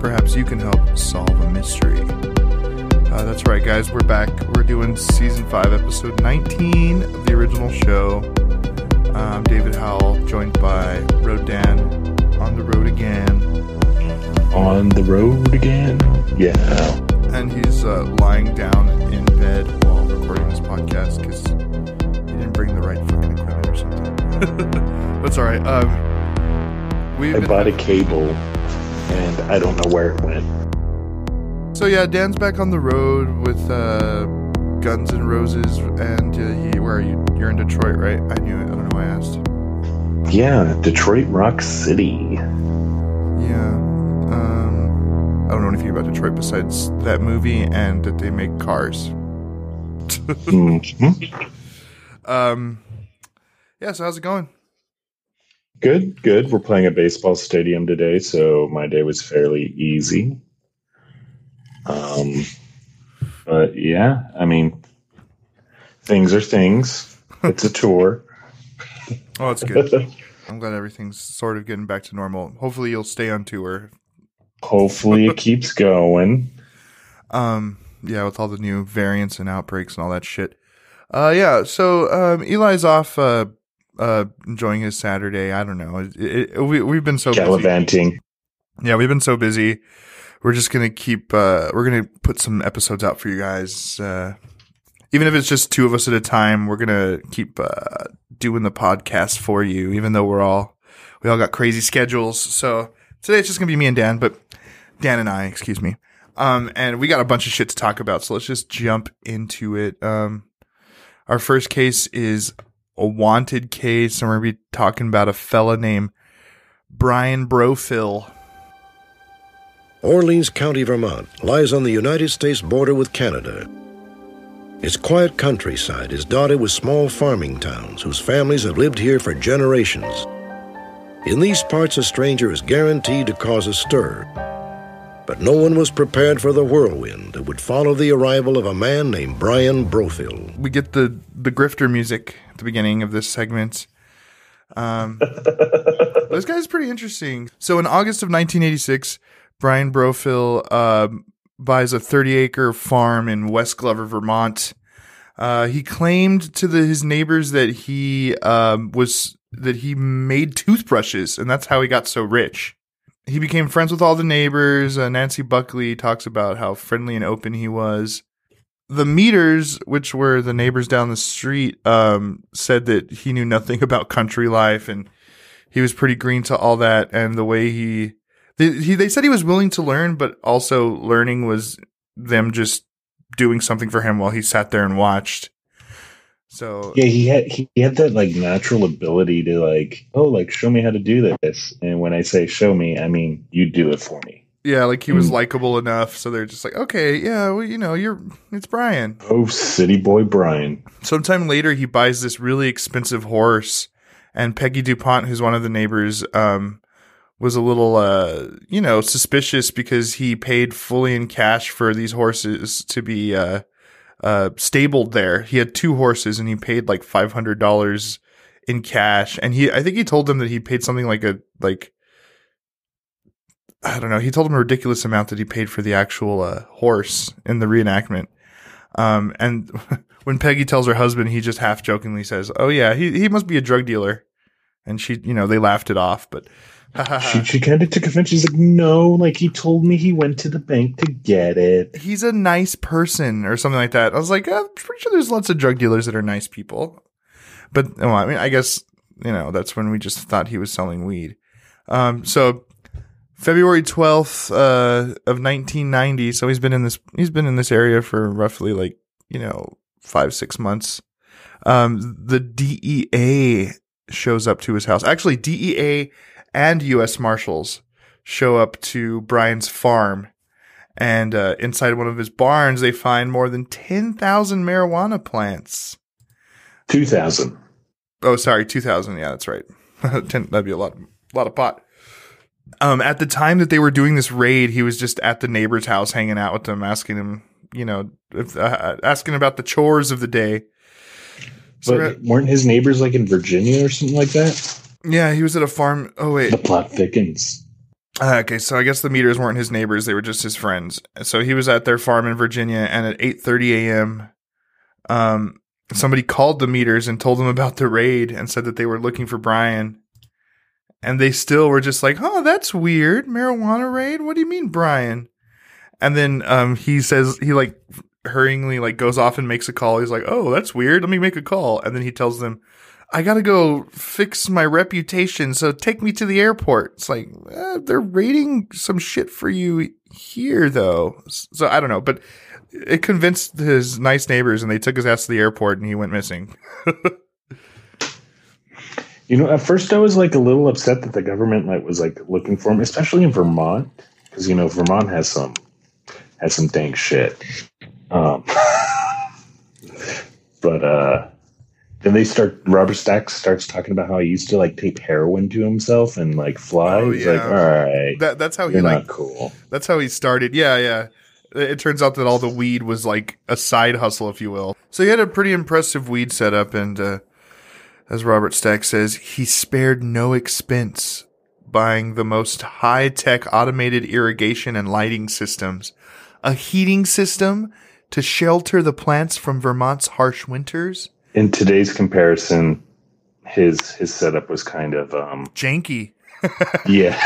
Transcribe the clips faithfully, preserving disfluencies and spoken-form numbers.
perhaps you can help solve a mystery. Uh, that's right, guys. We're back. We're doing season five, episode nineteen of the original show. I'm David Howell, joined by Rodan. On the road again. On the road again? Yeah. And he's uh, lying down in bed while recording this podcast because he didn't bring the right fucking equipment or something. That's all right. Um, we I bought a cable, and I don't know where it went. So yeah, Dan's back on the road with uh, Guns N' Roses, and uh, he. Where are you? You're in Detroit, right? I knew it. I don't know why I asked. Yeah, Detroit Rock City. Yeah. Um, I don't know anything about Detroit besides that movie and that they make cars. mm-hmm. Um. Yeah. So how's it going? Good, good. We're playing a baseball stadium today, so my day was fairly easy. Um, but yeah, I mean, things are things. It's a tour. Oh, that's good. I'm glad everything's sort of getting back to normal. Hopefully you'll stay on tour. Hopefully it keeps going. Um, yeah, with all the new variants and outbreaks and all that shit. Uh, yeah, so um, Eli's off uh, uh, enjoying his Saturday. I don't know. It, it, we, we've been so Gallivanting. busy. Yeah, we've been so busy. We're just going to keep, uh, we're going to put some episodes out for you guys. Uh, even if it's just two of us at a time, we're going to keep, uh, doing the podcast for you, even though we're all, we all got crazy schedules. So today it's just going to be me and Dan, but Dan and I, excuse me. Um, and we got a bunch of shit to talk about. So let's just jump into it. Um, our first case is a wanted case, and we're going to be talking about a fella named Brian Brofil. Orleans County, Vermont, lies on the United States border with Canada. Its quiet countryside is dotted with small farming towns whose families have lived here for generations. In these parts, a stranger is guaranteed to cause a stir. But no one was prepared for the whirlwind that would follow the arrival of a man named Brian Brofil. We get the, the grifter music at the beginning of this segment. Um, this guy's pretty interesting. So in August of nineteen eighty-six... Brian Brofil uh, buys a thirty-acre farm in West Glover, Vermont. Uh, he claimed to the, his neighbors that he um, was that he made toothbrushes, and that's how he got so rich. He became friends with all the neighbors. Uh, Nancy Buckley talks about how friendly and open he was. The Meters, which were the neighbors down the street, um, said that he knew nothing about country life, and he was pretty green to all that. And the way he They, he, they said he was willing to learn, but also learning was them just doing something for him while he sat there and watched. So yeah, he had he had that like natural ability to like, oh, like show me how to do this. And when I say show me, I mean you do it for me. Yeah, like he was mm. likable enough, so they're just like, okay, yeah, well, you know, you're it's Brian. Oh, city boy Brian. Sometime later, he buys this really expensive horse, and Peggy DuPont, who's one of the neighbors, um. was a little, uh, you know, suspicious because he paid fully in cash for these horses to be uh, uh, stabled there. He had two horses and he paid like five hundred dollars in cash. And he, I think he told them that he paid something like a, like, I don't know. He told them a ridiculous amount that he paid for the actual uh, horse in the reenactment. Um, and when Peggy tells her husband, he just half jokingly says, oh yeah, he, he must be a drug dealer. And she, you know, they laughed it off, but she she kind of took offense. She's like, no, like he told me he went to the bank to get it. He's a nice person or something like that. I was like, I'm pretty sure there's lots of drug dealers that are nice people. But, well, I mean, I guess, you know, that's when we just thought he was selling weed. Um, so February twelfth, uh, of nineteen ninety. So he's been in this, he's been in this area for roughly like, you know, five, six months. Um, the D E A shows up to his house. Actually, D E A and U S Marshals show up to Brian's farm, and uh, inside one of his barns, they find more than ten thousand marijuana plants. two thousand. Oh, sorry, two thousand. Yeah, that's right. ten, that'd be a lot, a lot of pot. Um, at the time that they were doing this raid, he was just at the neighbor's house hanging out with them, asking him, you know, if, uh, asking about the chores of the day. So but weren't his neighbors like in Virginia or something like that? Yeah, he was at a farm. Oh, wait. The plot thickens. Uh, okay, so I guess the meters weren't his neighbors; they were just his friends. So he was at their farm in Virginia, and at eight thirty a.m., um, somebody called the meters and told them about the raid and said that they were looking for Brian. And they still were just like, "Oh, that's weird. Marijuana raid? What do you mean, Brian?" And then um, he says he like hurriedly like goes off and makes a call. He's like, "Oh, that's weird. Let me make a call." And then he tells them, "I gotta go fix my reputation, so take me to the airport." It's like, eh, they're raiding some shit for you here, though. So I don't know, but it convinced his nice neighbors, and they took his ass to the airport, and he went missing. You know, at first I was like a little upset that the government like was like looking for him, especially in Vermont, because you know Vermont has some has some dank shit. Um, but uh. Then they start. Robert Stack starts talking about how he used to like tape heroin to himself and like fly. Oh, He's yeah. like, all right, That that's how he you're like. not cool. That's how he started. Yeah, yeah. It turns out that all the weed was like a side hustle, if you will. So he had a pretty impressive weed setup, and uh, as Robert Stack says, he spared no expense buying the most high-tech automated irrigation and lighting systems, a heating system to shelter the plants from Vermont's harsh winters. In today's comparison, his his setup was kind of um, janky. Yeah,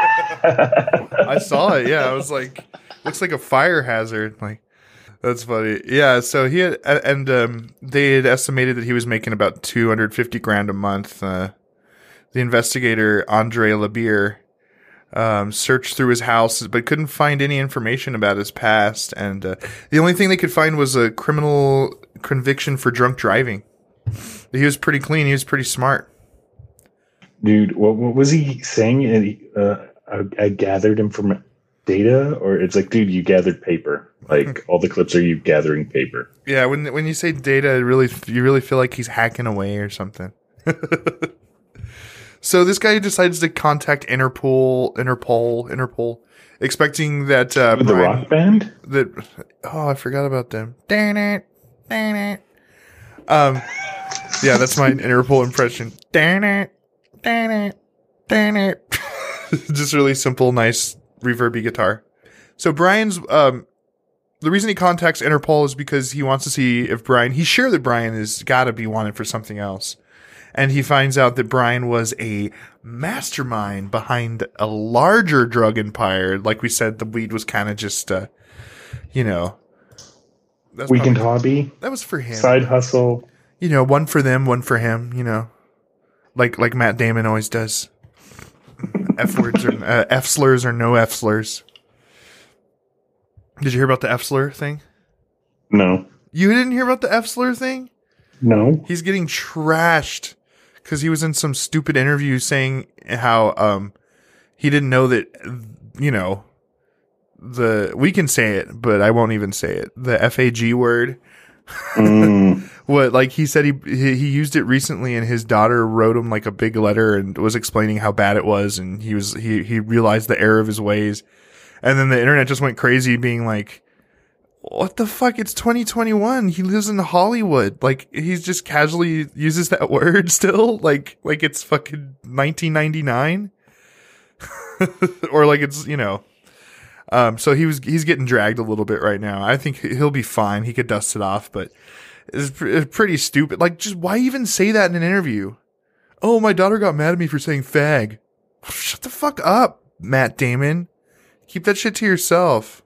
I saw it. Yeah, I was like, looks like a fire hazard. Like, that's funny. Yeah, so he had, and um, they had estimated that he was making about two hundred fifty grand a month. Uh, the investigator Andre Labier um, searched through his house, but couldn't find any information about his past. And uh, the only thing they could find was a criminal conviction for drunk driving. He was pretty clean. He was pretty smart. Dude, what, what was he saying? Uh, I, I gathered him from data, or it's like, dude, you gathered paper. Like all the clips are you gathering paper. Yeah, when when you say data, it really you really feel like he's hacking away or something. So this guy decides to contact Interpol, Interpol, Interpol, expecting that uh, the Brian, rock band. That oh, I forgot about them. Dang it, dang it. Um, yeah, that's my Interpol impression. Dang it, dang it, dang it. Just really simple, nice, reverby guitar. So Brian's um, the reason he contacts Interpol is because he wants to see if Brian. He's sure that Brian has got to be wanted for something else. And he finds out that Brian was a mastermind behind a larger drug empire. Like we said, the weed was kind of just, uh, you know. That's Weekend probably, hobby. That was for him. Side hustle. You know, one for them, one for him, you know. Like like Matt Damon always does. F words or uh, F slurs or no F slurs. Did you hear about the F slur thing? No. You didn't hear about the F slur thing? No. He's getting trashed because he was in some stupid interview saying how um he didn't know that, you know, the we can say it, but I won't even say it. The F A G word. Mm. What, like he said he, he he used it recently, and his daughter wrote him like a big letter and was explaining how bad it was, and he was he he realized the error of his ways, and then the internet just went crazy, being like, what the fuck? It's twenty twenty-one. He lives in Hollywood. Like, he's just casually uses that word still. Like, like it's fucking nineteen ninety-nine. Or like it's, you know. Um, so he was, he's getting dragged a little bit right now. I think he'll be fine. He could dust it off, but it's, pr- it's pretty stupid. Like, just why even say that in an interview? Oh, my daughter got mad at me for saying fag. Shut the fuck up, Matt Damon. Keep that shit to yourself.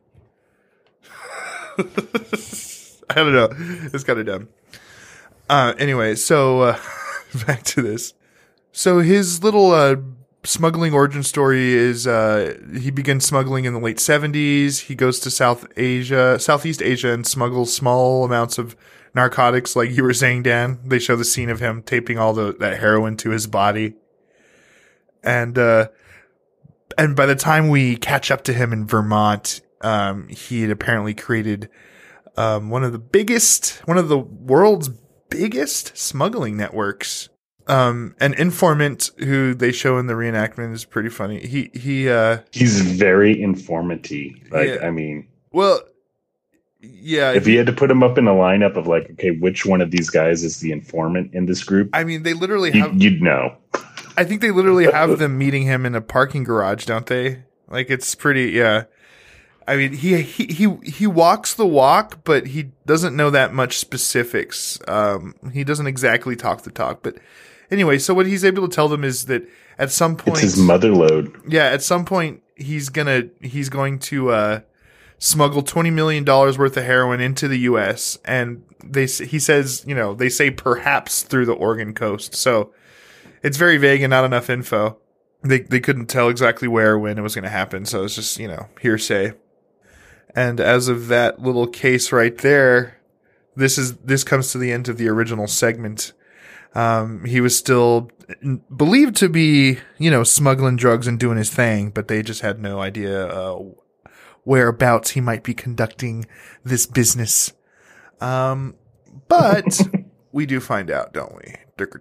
I don't know. It's kind of dumb. Uh, anyway, so uh, back to this. So his little uh, smuggling origin story is uh, he begins smuggling in the late seventies. He goes to South Asia, Southeast Asia, and smuggles small amounts of narcotics, like you were saying, Dan. They show the scene of him taping all the that heroin to his body, and uh, and by the time we catch up to him in Vermont, um, he had apparently created um, one of the biggest, one of the world's biggest smuggling networks. Um, an informant who they show in the reenactment is pretty funny. He, he, uh, he's very informative. Like, yeah. I mean, well, yeah, if he, you had to put him up in a lineup of like, okay, which one of these guys is the informant in this group? I mean, they literally have, you'd know. I think they literally have them meeting him in a parking garage, don't they? Like it's pretty, yeah. I mean, he he he he walks the walk, but he doesn't know that much specifics. Um, he doesn't exactly talk the talk, but anyway. So what he's able to tell them is that at some point, it's his mother lode. Yeah, at some point he's gonna he's going to uh, smuggle twenty million dollars worth of heroin into the U S and they he says, you know, they say perhaps through the Oregon coast. So it's very vague and not enough info. They they couldn't tell exactly where or when it was going to happen, so it's just, you know, hearsay. And as of that little case right there, this is this comes to the end of the original segment. Um, he was still believed to be, you know, smuggling drugs and doing his thing, but they just had no idea uh, whereabouts he might be conducting this business. Um, but we do find out, don't we?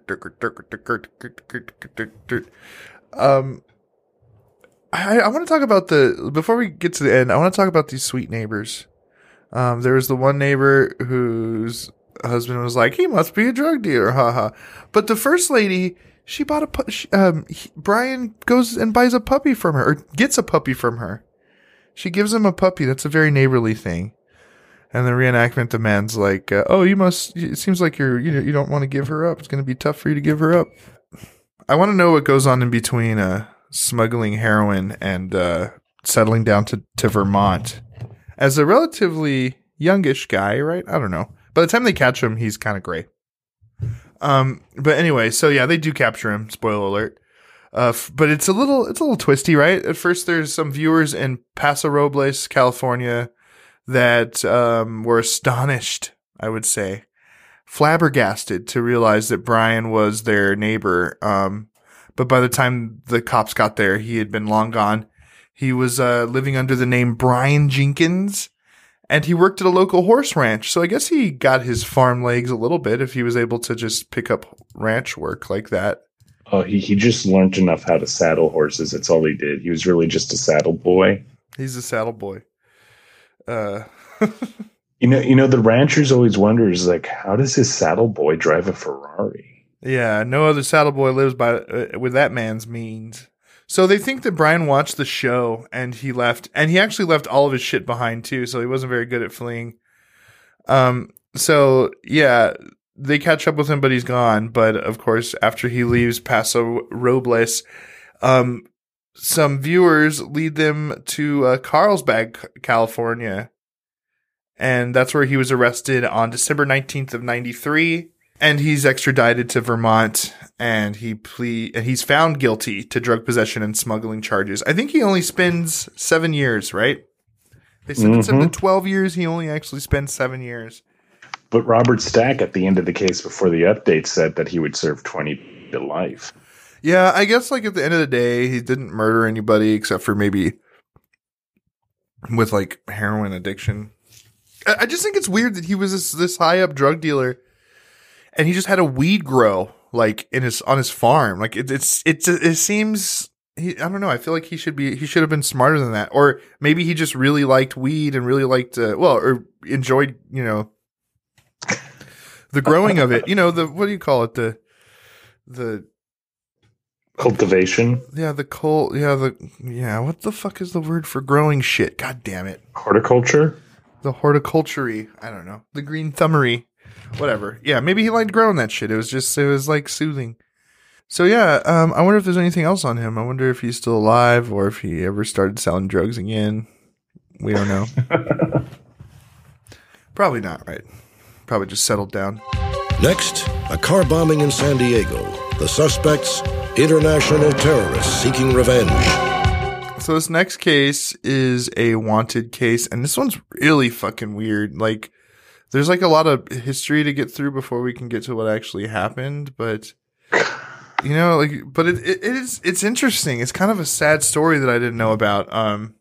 Um. I, I want to talk about the, before we get to the end, I want to talk about these sweet neighbors. Um, there was the one neighbor whose husband was like, he must be a drug dealer, haha. But the first lady, she bought a, pu- she, um, he, Brian goes and buys a puppy from her, or gets a puppy from her. She gives him a puppy. That's a very neighborly thing. And the reenactment, the man's like, uh, oh, you must, it seems like you're, you know, you don't want to give her up. It's going to be tough for you to give her up. I want to know what goes on in between, uh, smuggling heroin and uh, settling down to, to Vermont as a relatively youngish guy, right? I don't know. By the time they catch him, he's kind of gray. Um, but anyway, so yeah, they do capture him. Spoiler alert. Uh, f- but it's a little, it's a little twisty, right? At first, there's some viewers in Paso Robles, California, that um, were astonished, I would say, flabbergasted to realize that Brian was their neighbor. Um, But by the time the cops got there, he had been long gone. He was uh, living under the name Brian Jenkins, and he worked at a local horse ranch. So I guess he got his farm legs a little bit if he was able to just pick up ranch work like that. Oh, he, he just learned enough how to saddle horses. That's all he did. He was really just a saddle boy. He's a saddle boy. Uh, you know, you know, the ranchers always wonder, is like, how does his saddle boy drive a Ferrari? Yeah, no other saddle boy lives by uh, with that man's means. So they think that Brian watched the show and he left, and he actually left all of his shit behind too. So he wasn't very good at fleeing. Um. So yeah, they catch up with him, but he's gone. But of course, after he leaves Paso Robles, um, some viewers lead them to uh, Carlsbad, California, and that's where he was arrested on December nineteenth of ninety-three. And he's extradited to Vermont, and he ple- and he's found guilty to drug possession and smuggling charges. I think he only spends seven years, right? They sentenced mm-hmm. him to twelve years. He only actually spends seven years. But Robert Stack, at the end of the case before the update, said that he would serve twenty to life. Yeah, I guess like at the end of the day, he didn't murder anybody except for maybe with like heroin addiction. I, I just think it's weird that he was this, this high up drug dealer. And he just had a weed grow like in his on his farm. Like it, it's it's it seems he, I don't know. I feel like he should be he should have been smarter than that, or maybe he just really liked weed and really liked uh, well or enjoyed you know the growing of it. You know the what do you call it the the cultivation? Yeah, the col yeah the yeah what the fuck is the word for growing shit? God damn it! Horticulture. The horticulture-y. I don't know. The green thumbery. Whatever. Yeah, maybe he liked growing that shit. It was just, it was like soothing. So yeah, um, I wonder if there's anything else on him. I wonder if he's still alive or if he ever started selling drugs again. We don't know. Probably not, right? Probably just settled down. Next, a car bombing in San Diego. The suspects, international terrorists seeking revenge. So this next case is a wanted case, and this one's really fucking weird. Like, there's like a lot of history to get through before we can get to what actually happened, but you know, like, but it, it, it is, it's interesting. It's kind of a sad story that I didn't know about. Um,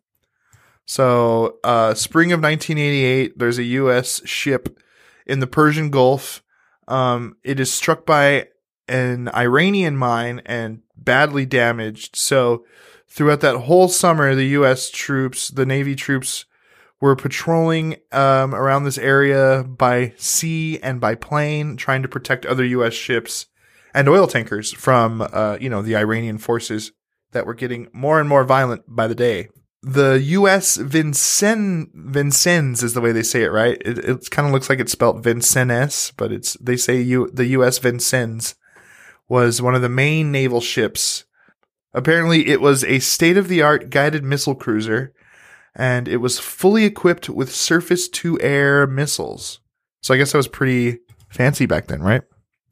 so, uh, spring of nineteen eighty-eight, there's a U S ship in the Persian Gulf. Um, it is struck by an Iranian mine and badly damaged. So throughout that whole summer, the U S troops, the Navy troops, were patrolling um, around this area by sea and by plane, trying to protect other U S ships and oil tankers from, uh, you know, the Iranian forces that were getting more and more violent by the day. the U S Vincennes, Vincennes is the way they say it, right? It, it kind of looks like it's spelled Vincennes, but it's they say U, the U S Vincennes was one of the main naval ships. Apparently, it was a state-of-the-art guided missile cruiser, and it was fully equipped with surface-to-air missiles. So I guess that was pretty fancy back then, right?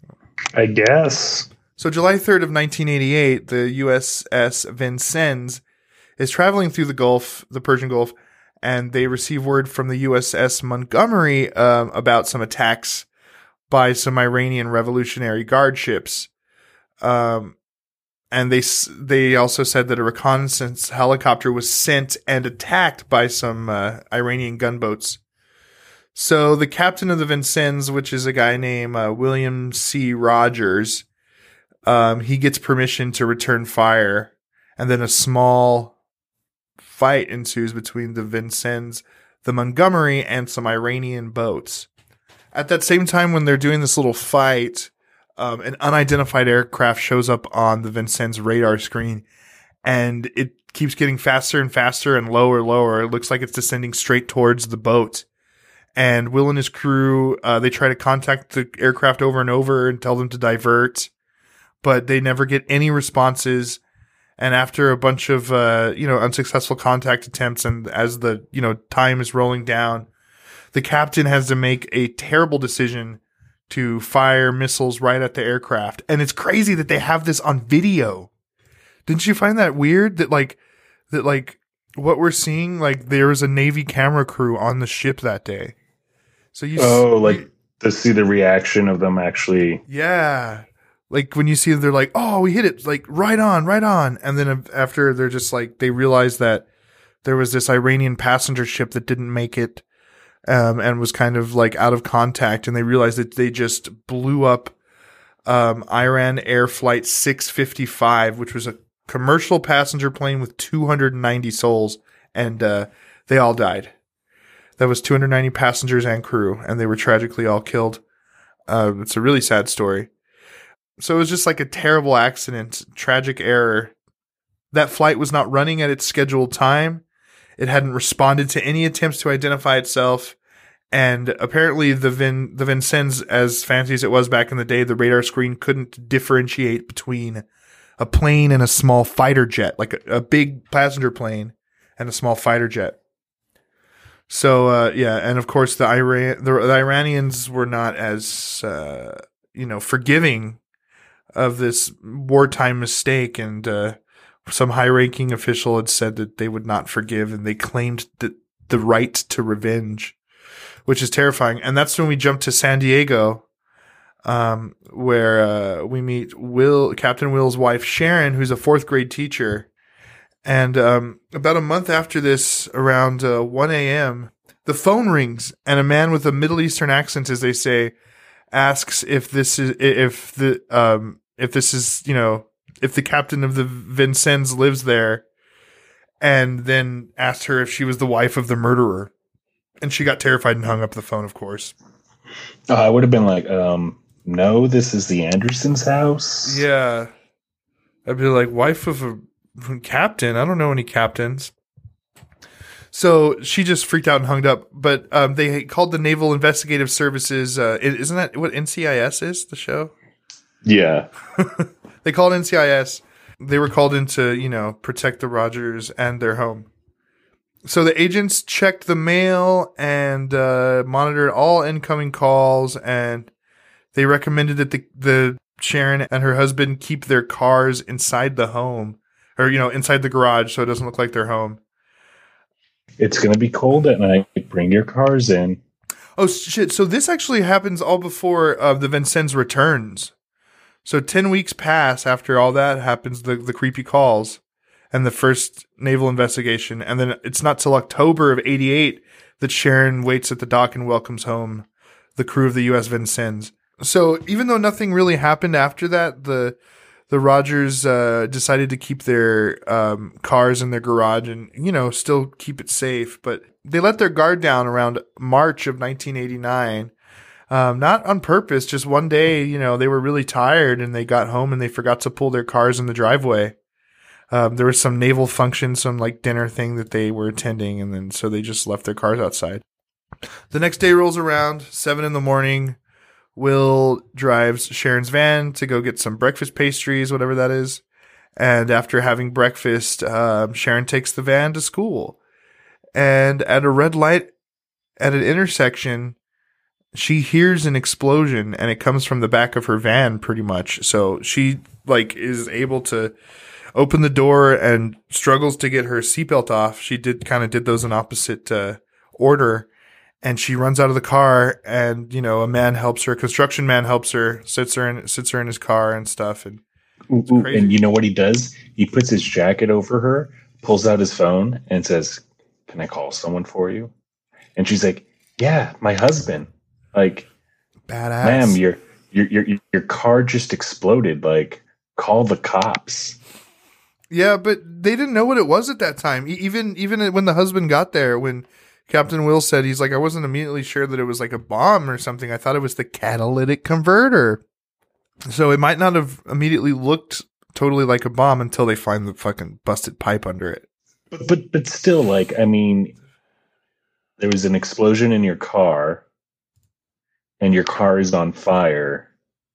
I guess. So July third of nineteen eighty-eight, the U S S Vincennes is traveling through the Gulf, the Persian Gulf, and they receive word from the U S S Montgomery um, about some attacks by some Iranian Revolutionary Guard ships. Um, and they they also said that a reconnaissance helicopter was sent and attacked by some uh, Iranian gunboats. So the captain of the Vincennes, which is a guy named uh, William C. Rogers, um, he gets permission to return fire, and then a small fight ensues between the Vincennes, the Montgomery, and some Iranian boats. At that same time, when they're doing this little fight, um, an unidentified aircraft shows up on the Vincennes radar screen, and it keeps getting faster and faster and lower and lower. It looks like it's descending straight towards the boat. And Will and his crew, uh, they try to contact the aircraft over and over and tell them to divert, but they never get any responses. And after a bunch of, uh, you know, unsuccessful contact attempts, and as the, you know, time is rolling down, the captain has to make a terrible decision to fire missiles right at the aircraft. And it's crazy that they have this on video. Didn't you find that weird that like, that like what we're seeing, like there was a Navy camera crew on the ship that day. So you, oh, s- like to see the reaction of them actually. yeah. Like when you see them, they're like, oh, we hit it like right on, right on. And then after they're just like, they realize that there was this Iranian passenger ship that didn't make it, um, and was kind of like out of contact. And they realized that they just blew up, um, Iran Air Flight six fifty-five, which was a commercial passenger plane with two hundred ninety souls. And, uh, they all died. That was two hundred ninety passengers and crew, and they were tragically all killed. Uh, it's a really sad story. So it was just like a terrible accident, tragic error. That flight was not running at its scheduled time. It hadn't responded to any attempts to identify itself. And apparently the Vin, the Vincennes, as fancy as it was back in the day, the radar screen couldn't differentiate between a plane and a small fighter jet, like a, a big passenger plane and a small fighter jet. So, uh, yeah. And of course the Iran, the, the Iranians were not as, uh, you know, forgiving of this wartime mistake, and uh, some high-ranking official had said that they would not forgive, and they claimed the, the right to revenge, which is terrifying. And that's when we jump to San Diego, um, where uh, we meet Will, Captain Will's wife, Sharon, who's a fourth-grade teacher. And um, about a month after this, around uh, one a.m., the phone rings, and a man with a Middle Eastern accent, as they say, asks if this is if the um if this is you know if the captain of the Vincennes lives there, and then asked her if she was the wife of the murderer, and she got terrified and hung up the phone. Of course, uh, I would have been like, um, no, this is the Andersons' house. yeah, I'd be like, wife of a captain. I don't know any captains. So she just freaked out and hung up. But um, they called the Naval Investigative Services. Uh, isn't that what N C I S is, the show? Yeah. They called N C I S. They were called in to, you know, protect the Rogers and their home. So the agents checked the mail and uh, monitored all incoming calls. And they recommended that the, the Sharon and her husband keep their cars inside the home. Or, you know, inside the garage so it doesn't look like their home. It's going to be cold at night. Bring your cars in. Oh, shit. So this actually happens all before uh, the Vincennes returns. So ten weeks pass after all that happens, the, the creepy calls and the first naval investigation. And then it's not till October of eighty-eight that Sharon waits at the dock and welcomes home the crew of the U S Vincennes. So even though nothing really happened after that, the the Rogers uh, decided to keep their um, cars in their garage and, you know, still keep it safe. But they let their guard down around March of nineteen eighty-nine. Um, not on purpose, just one day, you know, they were really tired and they got home and they forgot to pull their cars in the driveway. Um, there was some naval function, some like dinner thing that they were attending, and then so they just left their cars outside. The next day rolls around, seven in the morning. Will drives Sharon's van to go get some breakfast pastries, whatever that is. And after having breakfast, um, Sharon takes the van to school. And at a red light at an intersection, she hears an explosion, and it comes from the back of her van pretty much. So she like is able to open the door and struggles to get her seatbelt off. She did kind of did those in opposite uh, order. And she runs out of the car, and, you know, a man helps her, a construction man helps her, sits her in, sits her in his car and stuff. And, ooh, ooh, and you know what he does? He puts his jacket over her, pulls out his phone, and says, "Can I call someone for you?" And she's like, "Yeah, my husband." Like, badass. Ma'am, your your your your car just exploded. Like, call the cops. Yeah, but they didn't know what it was at that time. E- even even when the husband got there, when Captain Will said, he's like, I wasn't immediately sure that it was like a bomb or something. I thought it was the catalytic converter. So it might not have immediately looked totally like a bomb until they find the fucking busted pipe under it. But but but still, like, I mean, there was an explosion in your car, and your car is on fire,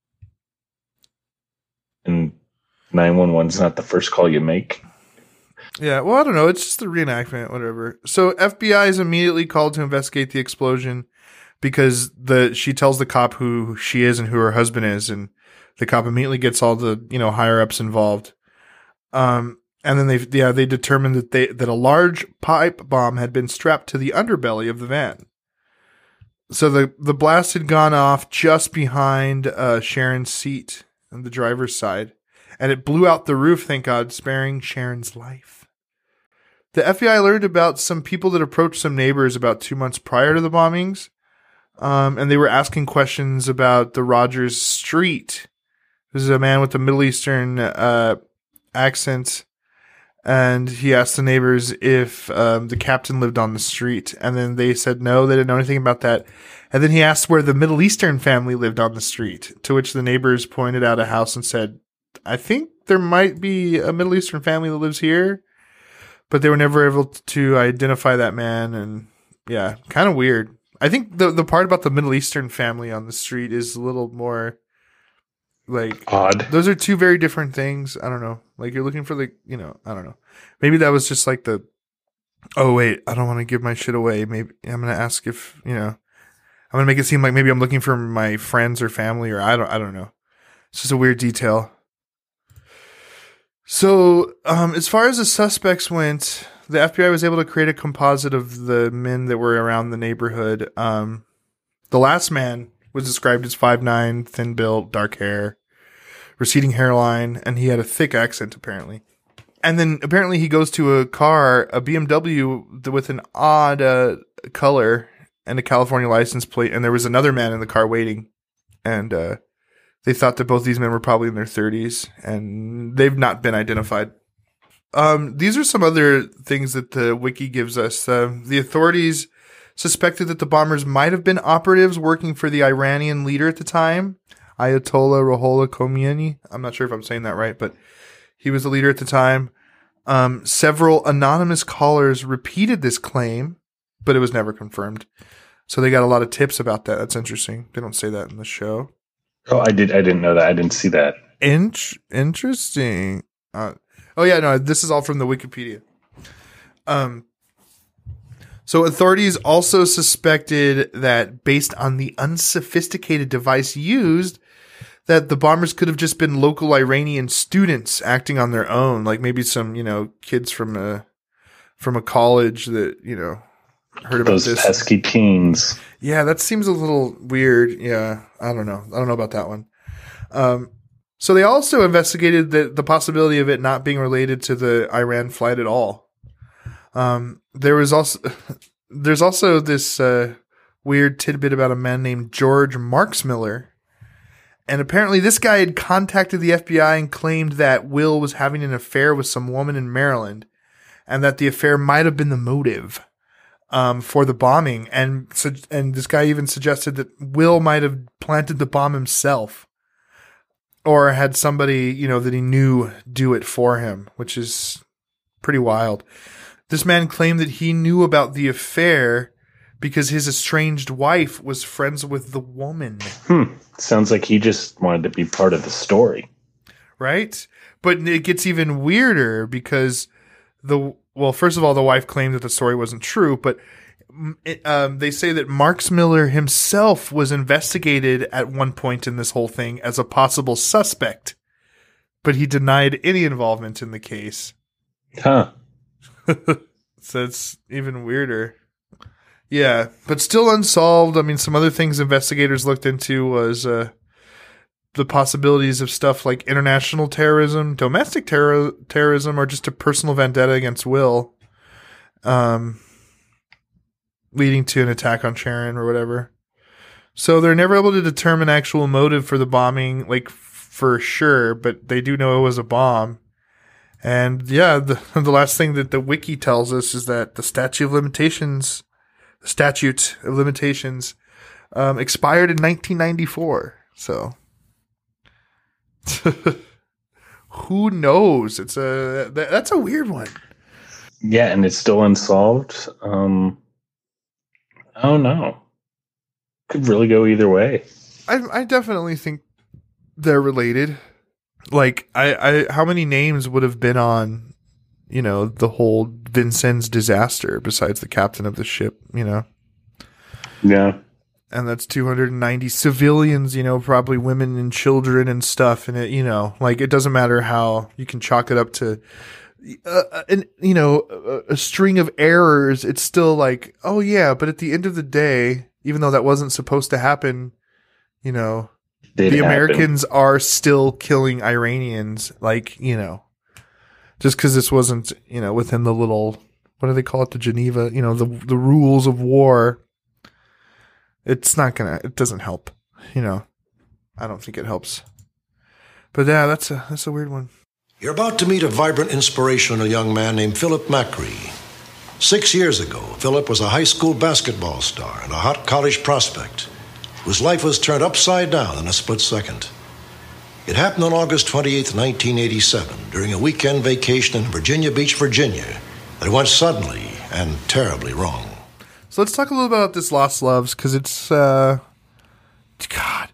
and nine one one is not the first call you make. Yeah, well, I don't know. It's just the reenactment, whatever. So F B I is immediately called to investigate the explosion because the she tells the cop who she is and who her husband is, and the cop immediately gets all the, you know, higher ups involved. Um, and then they yeah they determined that they that a large pipe bomb had been strapped to the underbelly of the van. So the the blast had gone off just behind uh, Sharon's seat on the driver's side, and it blew out the roof. Thank God, sparing Sharon's life. The F B I learned about some people that approached some neighbors about two months prior to the bombings, um, and they were asking questions about the Rogers Street. This is a man with a Middle Eastern uh, accent, and he asked the neighbors if um, the captain lived on the street, and then they said no, they didn't know anything about that. And then he asked where the Middle Eastern family lived on the street, to which the neighbors pointed out a house and said, I think there might be a Middle Eastern family that lives here. But they were never able to identify that man, and yeah, kind of weird. I think the the part about the Middle Eastern family on the street is a little more like odd. Those are two very different things. I don't know. Like you're looking for the, you know, I don't know. Maybe that was just like the, oh wait, I don't want to give my shit away. Maybe I'm gonna ask if, you know, I'm gonna make it seem like maybe I'm looking for my friends or family, or I don't I don't know. It's just a weird detail. So, um, as far as the suspects went, the F B I was able to create a composite of the men that were around the neighborhood. Um, the last man was described as five nine, thin built, dark hair, receding hairline, and he had a thick accent, apparently. And then apparently he goes to a car, a B M W with an odd uh, color and a California license plate, and there was another man in the car waiting, and uh they thought that both these men were probably in their thirties, and they've not been identified. Um, these are some other things that the wiki gives us. Uh, the authorities suspected that the bombers might have been operatives working for the Iranian leader at the time, Ayatollah Ruhollah Khomeini. I'm not sure if I'm saying that right, but he was the leader at the time. Um, several anonymous callers repeated this claim, but it was never confirmed. So they got a lot of tips about that. That's interesting. They don't say that in the show. Oh, I did. I didn't know that. I didn't see that. Int- interesting. Uh, oh yeah, no, this is all from the Wikipedia. Um, so authorities also suspected that based on the unsophisticated device used, that the bombers could have just been local Iranian students acting on their own, like maybe some, you know, kids from a from a college that, you know, heard about those this. pesky teens. Yeah, that seems a little weird. Yeah, I don't know. I don't know about that one. Um, so they also investigated the, the possibility of it not being related to the Iran flight at all. Um, there was also there's also this uh, weird tidbit about a man named George Marksmiller. And apparently this guy had contacted the F B I and claimed that Will was having an affair with some woman in Maryland, and that the affair might have been the motive um, for the bombing. And so, and this guy even suggested that Will might have planted the bomb himself. or had somebody, you know, that he knew do it for him, which is pretty wild. This man claimed that he knew about the affair because his estranged wife was friends with the woman. Hmm. Sounds like he just wanted to be part of the story. Right? But it gets even weirder because the, well, first of all, the wife claimed that the story wasn't true, but it, um, they say that Marks Miller himself was investigated at one point in this whole thing as a possible suspect, but he denied any involvement in the case. Huh. So it's even weirder. Yeah, but still unsolved. I mean, some other things investigators looked into was uh, the possibilities of stuff like international terrorism, domestic terror- terrorism, or just a personal vendetta against Will, um, leading to an attack on Sharon or whatever. So they're never able to determine actual motive for the bombing, like f- for sure, but they do know it was a bomb. And yeah, the, the last thing that the wiki tells us is that the statute of limitations... statute of limitations um, expired in nineteen ninety-four. So who knows? It's a that, that's a weird one. Yeah, and it's still unsolved. Um, I don't know. Could really go either way. I I definitely think they're related. Like I, I how many names would have been on, you know, the whole Vincennes disaster besides the captain of the ship, you know? Yeah. And that's two hundred ninety civilians, you know, probably women and children and stuff. And it, you know, like it doesn't matter how you can chalk it up to, uh, an, you know, a, a string of errors. It's still like, oh yeah, but at the end of the day, even though that wasn't supposed to happen, you know, Did the happen. Americans are still killing Iranians. Like, you know, just because this wasn't, you know, within the little, what do they call it? The Geneva, you know, the the rules of war. It's not gonna, it doesn't help, you know. I don't think it helps. But yeah, that's a, that's a weird one. You're about to meet a vibrant, inspirational young man named Philip Macri. Six years ago, Philip was a high school basketball star and a hot college prospect whose life was turned upside down in a split second. It happened on August twenty-eighth, nineteen eighty-seven, during a weekend vacation in Virginia Beach, Virginia, that went suddenly and terribly wrong. So let's talk a little about this Lost Loves, because it's, uh, God,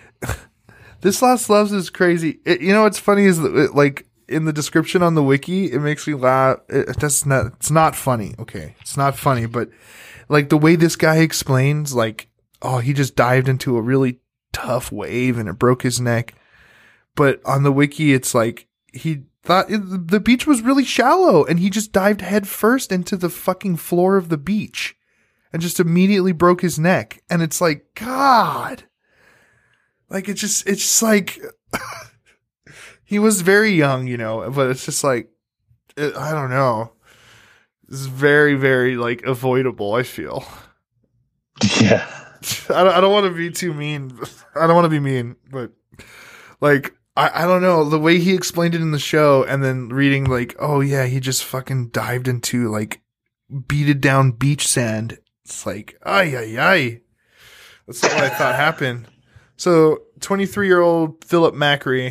this Lost Loves is crazy. It, you know what's funny is that, it, like, in the description on the wiki, it makes me laugh. It, that's not, it's not funny. Okay, it's not funny, but like the way this guy explains, like, oh, he just dived into a really tough wave and it broke his neck. But on the wiki, it's like he thought it, the beach was really shallow and he just dived head first into the fucking floor of the beach and just immediately broke his neck. And it's like, God, like, it's just, it's just like, he was very young, you know, but it's just like, it, I don't know. It's very, very like avoidable, I feel. Yeah. I don't, I don't want to be too mean. I don't want to be mean, but like, I, I don't know, the way he explained it in the show and then reading like, oh yeah, he just fucking dived into like beaded down beach sand. It's like, ay, ay, ay. That's not what I thought happened. So twenty-three year old Philip Macri,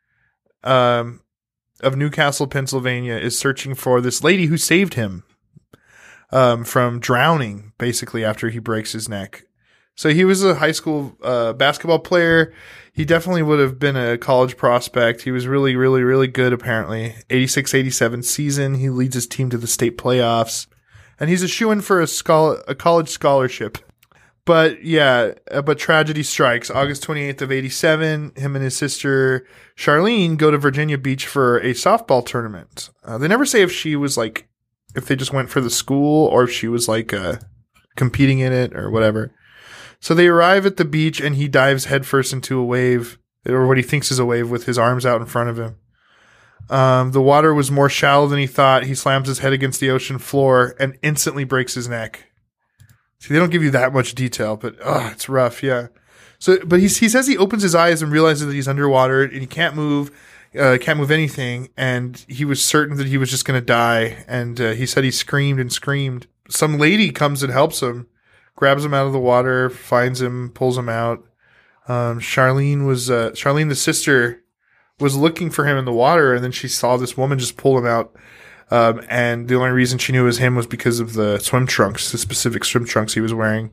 um, of Newcastle, Pennsylvania, is searching for this lady who saved him, um, from drowning basically after he breaks his neck. So he was a high school uh, basketball player. He definitely would have been a college prospect. He was really, really, really good, apparently. eighty-six eighty-seven season. He leads his team to the state playoffs. And he's a shoo-in for a, schol- a college scholarship. But, yeah, uh, but tragedy strikes. August twenty-eighth of eighty-seven, him and his sister Charlene go to Virginia Beach for a softball tournament. Uh, they never say if she was, like, if they just went for the school or if she was, like, uh, competing in it or whatever. So they arrive at the beach and he dives headfirst into a wave, or what he thinks is a wave, with his arms out in front of him. Um, the water was more shallow than he thought. He slams his head against the ocean floor and instantly breaks his neck. See, they don't give you that much detail, but oh, it's rough, yeah. So, but he he says he opens his eyes and realizes that he's underwater and he can't move, uh, can't move anything, and he was certain that he was just going to die. And uh, he said he screamed and screamed. Some lady comes and helps him. Grabs him out of the water, finds him, pulls him out. Um, Charlene was, uh, Charlene, the sister, was looking for him in the water, and then she saw this woman just pull him out. Um, and the only reason she knew it was him was because of the swim trunks, the specific swim trunks he was wearing.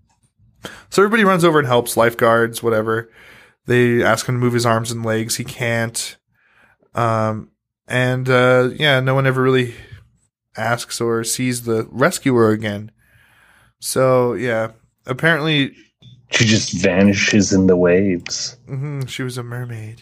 So everybody runs over and helps, lifeguards, whatever. They ask him to move his arms and legs. He can't. Um, and, uh, yeah, no one ever really asks or sees the rescuer again. So, yeah, apparently. She just vanishes in the waves. Mm-hmm, she was a mermaid.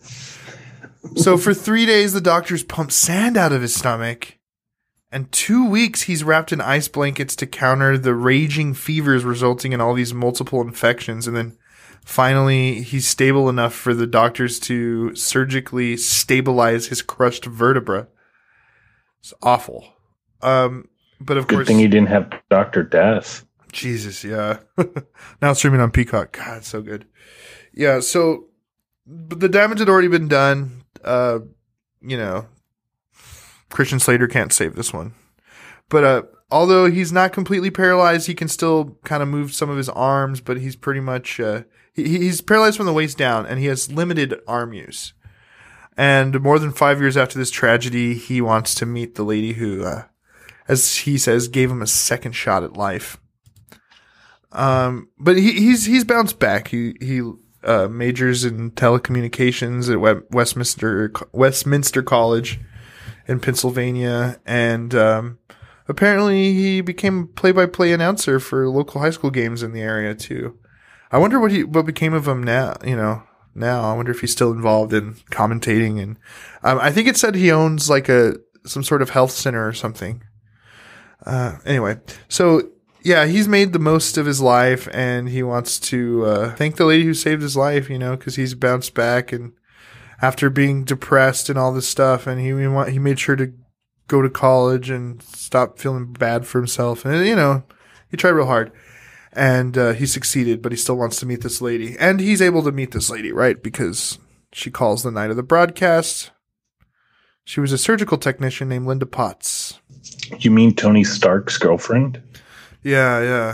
So for three days, the doctors pump sand out of his stomach. And two weeks, he's wrapped in ice blankets to counter the raging fevers resulting in all these multiple infections. And then finally, he's stable enough for the doctors to surgically stabilize his crushed vertebra. It's awful. Um, but of Good course, thing he didn't have Doctor Death. Jesus, yeah. Now it's streaming on Peacock. God, it's so good. Yeah, so but the damage had already been done. Uh, you know, Christian Slater can't save this one. But uh, although he's not completely paralyzed, he can still kind of move some of his arms, but he's pretty much uh, he, he's paralyzed from the waist down, and he has limited arm use. And more than five years after this tragedy, he wants to meet the lady who, uh, as he says, gave him a second shot at life. Um, but he, he's he's bounced back. He he uh, majors in telecommunications at Westminster Westminster College in Pennsylvania, and um, apparently he became a play-by-play announcer for local high school games in the area too. I wonder what he what became of him now. You know, now I wonder if he's still involved in commentating. And um, I think it said he owns like a some sort of health center or something. Uh, anyway, so. Yeah, he's made the most of his life, and he wants to uh, thank the lady who saved his life, you know, because he's bounced back and after being depressed and all this stuff, and he he made sure to go to college and stop feeling bad for himself. And, you know, he tried real hard, and uh, he succeeded, but he still wants to meet this lady. And he's able to meet this lady, right, because she calls the night of the broadcast. She was a surgical technician named Linda Potts. You mean Tony Stark's girlfriend? Yeah, yeah.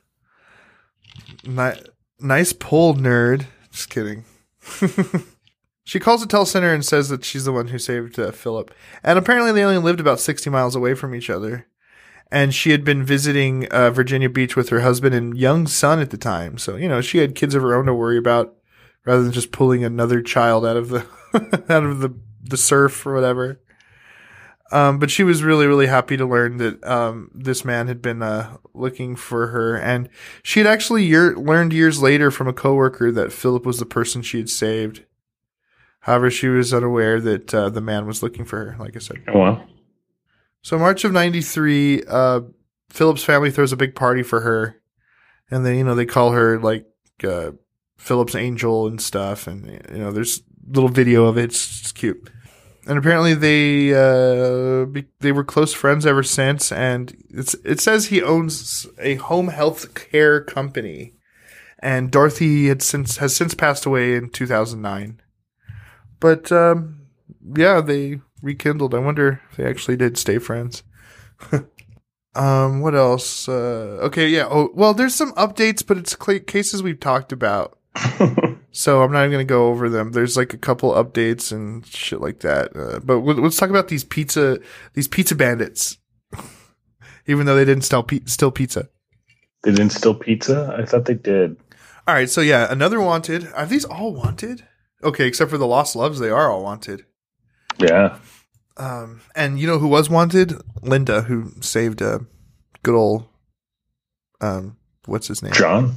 Ni- nice pull, nerd. Just kidding. She calls the telecenter and says that she's the one who saved uh, Philip. And apparently they only lived about sixty miles away from each other. And she had been visiting uh, Virginia Beach with her husband and young son at the time. So, you know, she had kids of her own to worry about rather than just pulling another child out of the out of the, the surf or whatever. Um, but she was really, really happy to learn that um, this man had been uh, looking for her. And she had actually year- learned years later from a coworker that Philip was the person she had saved. However, she was unaware that uh, the man was looking for her, like I said. Oh, wow. So March of ninety-three, uh, Philip's family throws a big party for her. And then, you know, they call her, like, uh, Philip's angel and stuff. And, you know, there's a little video of it. It's, it's cute. And apparently they uh, be, they were close friends ever since. And it's it says he owns a home health care company. And Dorothy had since has since passed away in two thousand nine. But um, yeah, they rekindled. I wonder if they actually did stay friends. um, what else? Uh, okay, yeah. Oh, well, there's some updates, but it's cl- cases we've talked about. So I'm not even going to go over them. There's like a couple updates and shit like that. Uh, but w- let's talk about these pizza, these pizza bandits. Even though they didn't steal, pe- steal pizza. They didn't steal pizza? I thought they did. All right. So yeah, another wanted. Are these all wanted? Okay. Except for the Lost Loves. They are all wanted. Yeah. Um, and you know who was wanted? Linda, who saved uh, good old, um, what's his name? John.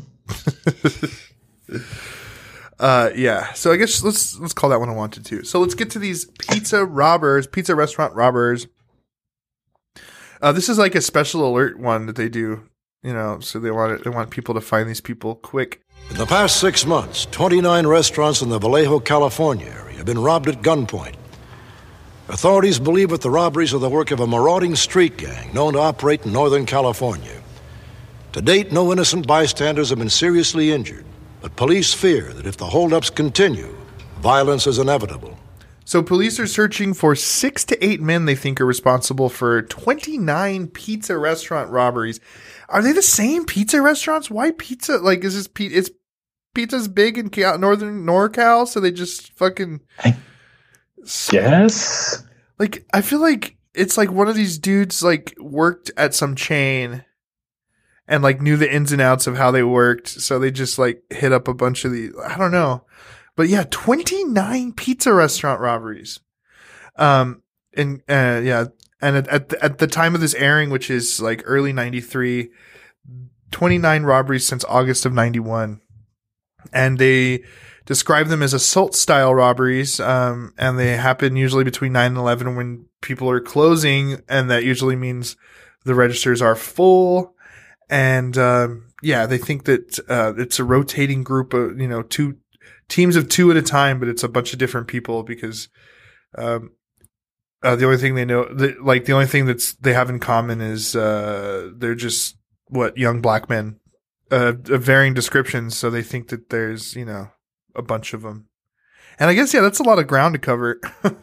Uh, yeah. So I guess let's let's call that one a wanted too. So let's get to these pizza robbers, pizza restaurant robbers. Uh, this is like a special alert one that they do, you know. So they want it, they want people to find these people quick. In the past six months, twenty-nine restaurants in the Vallejo, California area have been robbed at gunpoint. Authorities believe that the robberies are the work of a marauding street gang known to operate in Northern California. To date, no innocent bystanders have been seriously injured. But police fear that if the holdups continue, violence is inevitable. So police are searching for six to eight men they think are responsible for twenty-nine pizza restaurant robberies. Are they the same pizza restaurants? Why pizza? Like, is this pizza? It's pizza's big in Cal- Northern NorCal, so they just fucking So, Yes. like, I feel like it's like one of these dudes like worked at some chain and like knew the ins and outs of how they worked. So they just like hit up a bunch of the, I don't know. But yeah, twenty-nine pizza restaurant robberies. Um, and, uh, yeah. And at, at, the, at the time of this airing, which is like early ninety-three, twenty-nine robberies since August of ninety-one. And they describe them as assault style robberies. Um, and they happen usually between nine and eleven when people are closing. And that usually means the registers are full. And, um, yeah, they think that, uh, it's a rotating group of, you know, two teams of two at a time, but it's a bunch of different people because, um, uh, the only thing they know, the, like the only thing that's they have in common is, uh, they're just what young black men, uh, of varying descriptions. So they think that there's, you know, a bunch of them. And I guess, yeah, that's a lot of ground to cover.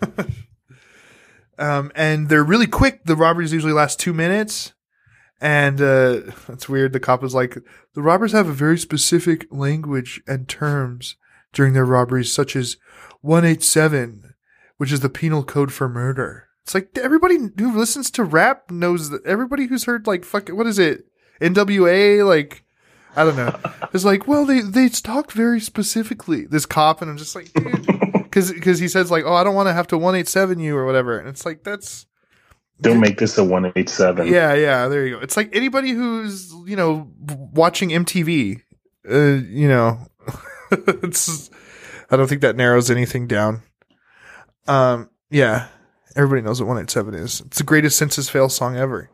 um, and they're really quick. The robberies usually last two minutes. And uh, that's weird. The cop was like, the robbers have a very specific language and terms during their robberies, such as one eighty-seven, which is the penal code for murder. It's like everybody who listens to rap knows that. Everybody who's heard like, fuck, what is it? N W A? Like, I don't know. It's like, well, they, they talk very specifically, this cop. And I'm just like, dude, because because he says like, oh, I don't want to have to one eighty-seven you or whatever. And it's like, that's. Don't make this a one eighty-seven. Yeah, yeah, there you go. It's like anybody who's, you know, watching M T V, uh, you know, it's, I don't think that narrows anything down. Um, yeah, everybody knows what one eighty-seven is. It's the greatest census fail song ever.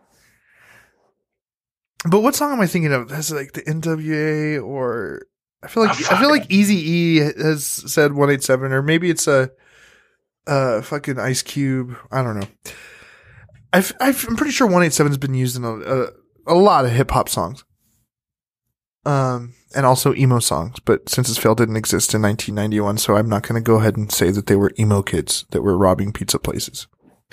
But what song am I thinking of? That's like the N W A or I feel like, oh, I feel like Eazy-E has said one eighty-seven or maybe it's a, uh, fucking Ice Cube. I don't know. I've, I've, I'm pretty sure one eighty-seven has been used in a, a, a lot of hip hop songs. Um, and also emo songs, but Census Fail didn't exist in nineteen ninety-one, so I'm not going to go ahead and say that they were emo kids that were robbing pizza places.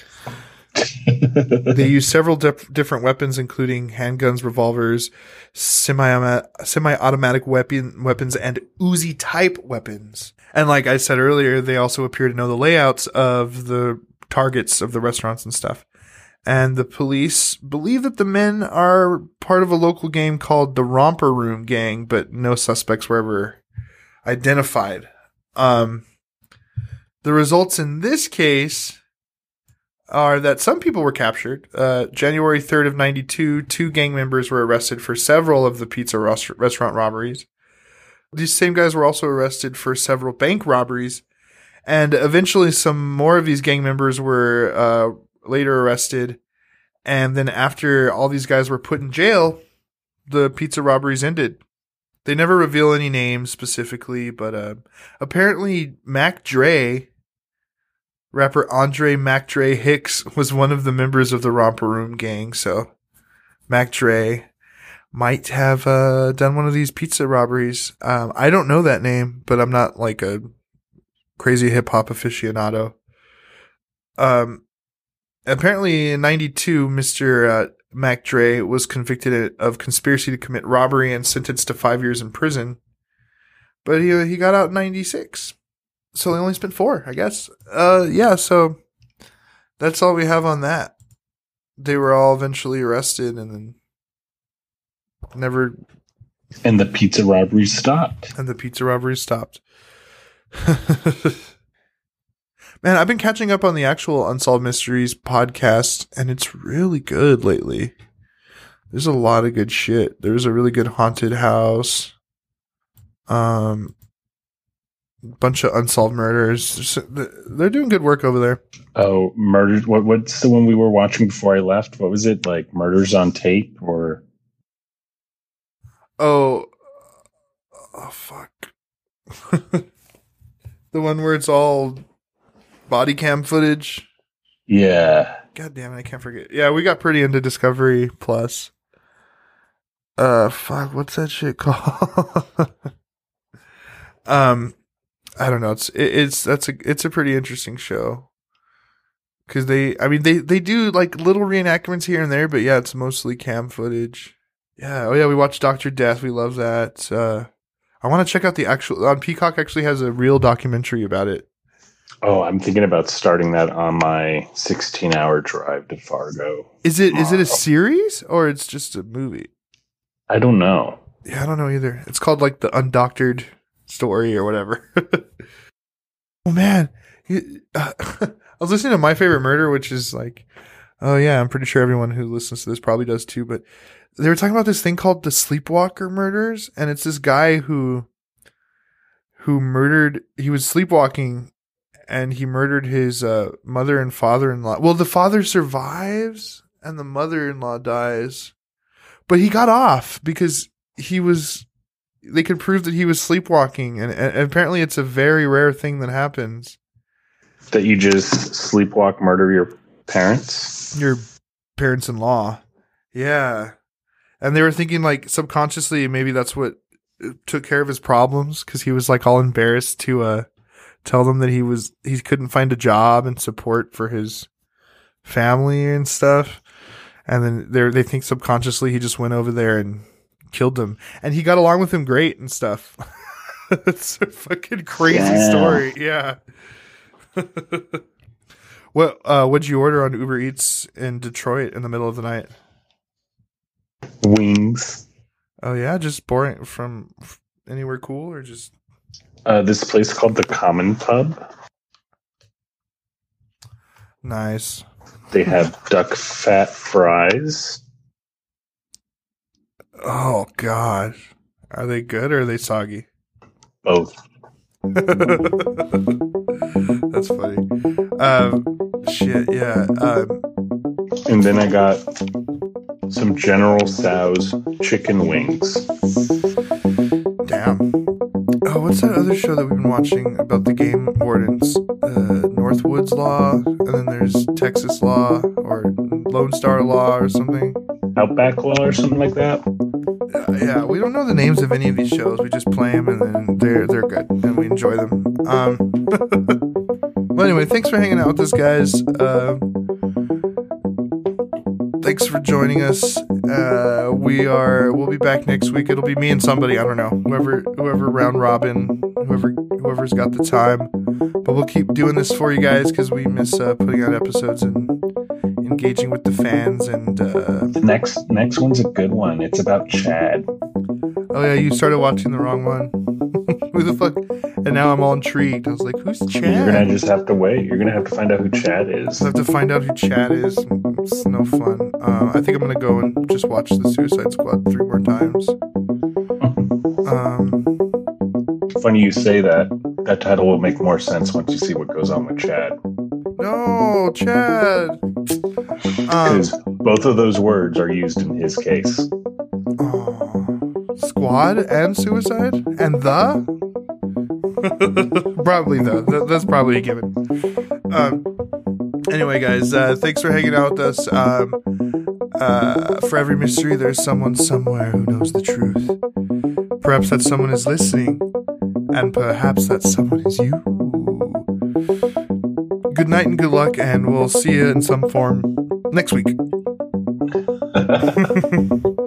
They used several dif- different weapons, including handguns, revolvers, semi semi-automatic weapon weapons, and Uzi type weapons. And like I said earlier, they also appear to know the layouts of the targets of the restaurants and stuff. And the police believe that the men are part of a local gang called the Romper Room Gang, but no suspects were ever identified. Um, the results in this case are that some people were captured. Uh, January third of ninety-two, two gang members were arrested for several of the pizza rest- restaurant robberies. These same guys were also arrested for several bank robberies. And eventually some more of these gang members were uh, later arrested. And then after all these guys were put in jail, the pizza robberies ended. They never reveal any names specifically, but uh, apparently Mac Dre, rapper Andre Mac Dre Hicks, was one of the members of the Romper Room Gang. So Mac Dre might have uh, done one of these pizza robberies. Um, I don't know that name, but I'm not like a crazy hip hop aficionado. Um, apparently in ninety-two, Mister Uh, Mac Dre was convicted of conspiracy to commit robbery and sentenced to five years in prison. But he he got out in ninety-six. So they only spent four, I guess. Uh, yeah, so that's all we have on that. They were all eventually arrested and then never... And the pizza robbery stopped. And the pizza robbery stopped. Man, I've been catching up on the actual Unsolved Mysteries podcast, and it's really good lately. There's a lot of good shit. There's a really good haunted house. Um, bunch of unsolved murders. They're doing good work over there. Oh, murders. What? What's the one we were watching before I left? What was it? Like Murders on Tape or? Oh, oh fuck. The one where it's all body cam footage. Yeah. God damn it, I can't forget. Yeah, we got pretty into Discovery Plus. Uh, fuck, what's that shit called? um, I don't know. It's it, it's that's a it's a pretty interesting show. Because they, I mean, they they do like little reenactments here and there, but yeah, it's mostly cam footage. Yeah. Oh yeah, we watched Doctor Death. We love that. Uh, I want to check out the actual on Peacock. Actually, has a real documentary about it. Oh, I'm thinking about starting that on my sixteen hour drive to Fargo. Is it tomorrow. is it a series or it's just a movie? I don't know. Yeah, I don't know either. It's called like the Undoctored Story or whatever. Oh man, you, uh, I was listening to My Favorite Murder, which is like, oh yeah, I'm pretty sure everyone who listens to this probably does too. But they were talking about this thing called the Sleepwalker murders, and it's this guy who who murdered. He was sleepwalking. And he murdered his uh, mother and father-in-law. Well, the father survives and the mother-in-law dies. But he got off because he was, they could prove that he was sleepwalking. And, and apparently it's a very rare thing that happens. That you just sleepwalk, murder your parents? Your parents-in-law. Yeah. And they were thinking like subconsciously, maybe that's what took care of his problems. Because he was like all embarrassed to, uh, tell them that he was he couldn't find a job and support for his family and stuff, and then they they think subconsciously he just went over there and killed them, and he got along with him great and stuff. It's a fucking crazy yeah. story. Yeah. What uh, what'd you order on Uber Eats in Detroit in the middle of the night? Wings. Oh yeah, just boring from anywhere cool or just. Uh, this place called the Common Pub. Nice. They have duck fat fries. Oh, God. Are they good or are they soggy? Both. That's funny. Um, shit, yeah. Um, and then I got some General Tso's chicken wings. Damn. Oh, what's that other show that we've been watching about the game wardens? Uh, Northwoods Law, and then there's Texas Law, or Lone Star Law, or something. Outback Law, or something like that. Uh, yeah, we don't know the names of any of these shows. We just play them, and then they're they're good, and we enjoy them. Um, well, anyway, thanks for hanging out with us, guys. Uh, thanks for joining us. Uh, we are. We'll be back next week. It'll be me and somebody. I don't know. Whoever, whoever round robin. Whoever, whoever's got the time. But we'll keep doing this for you guys because we miss uh, putting out episodes and engaging with the fans. And uh, the next next one's a good one. It's about Chad. Oh yeah, you started watching the wrong one. Who the fuck? And now I'm all intrigued. I was like, who's Chad? You're gonna just have to wait. You're gonna have to find out who Chad is. I have to find out who Chad is. It's no fun. Uh, I think I'm gonna go and just watch the Suicide Squad three more times. um, Funny you say that. That title will make more sense once you see what goes on with Chad. No, Chad. Because um, both of those words are used in his case. Oh, squad and suicide and the. Probably though. Th- that's probably a given. Um, anyway, guys, uh, thanks for hanging out with us. Um, uh, for every mystery, there's someone somewhere who knows the truth. Perhaps that someone is listening, and perhaps that someone is you. Good night and good luck, and we'll see you in some form next week.